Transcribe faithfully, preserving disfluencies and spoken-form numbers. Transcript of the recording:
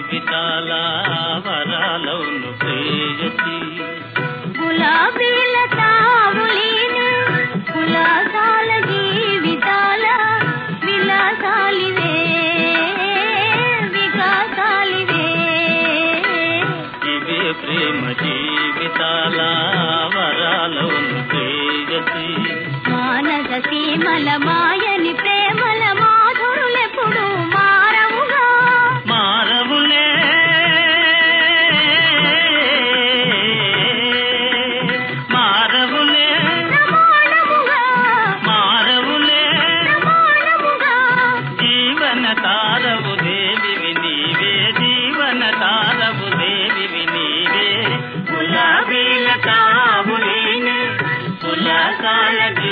జీవితాల వరాలవును ప్రేయసి గులాబీల తావులీనే కులాసాల జీవితాల విలాసాలివే వికాసాలివే ఇవే ప్రేమ జీవితాల వరాలవును ప్రేయసి మానస సీమల మాయని ప్రేమల మాధురులెప్పుడు మారవుగా మారవులే మారవులే ప్రమాణముగా మారవులే ప్రమాణముగా జీవన తారవు దేవివి నీవే జీవన తారవు దేవివి నీవే గులాబీల తావులీనే కులాసాల